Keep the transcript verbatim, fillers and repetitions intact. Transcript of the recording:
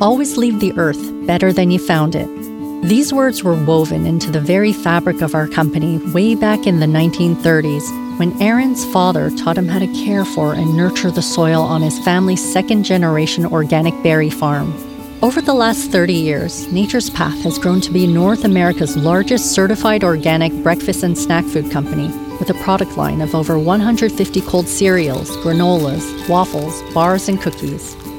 always leave the earth better than you found it. These words were woven into the very fabric of our company way back in the nineteen thirties, when Aaron's father taught him how to care for and nurture the soil on his family's second-generation organic berry farm. Over the last thirty years, Nature's Path has grown to be North America's largest certified organic breakfast and snack food company, with a product line of over one hundred fifty cold cereals, granolas, waffles, bars, and cookies.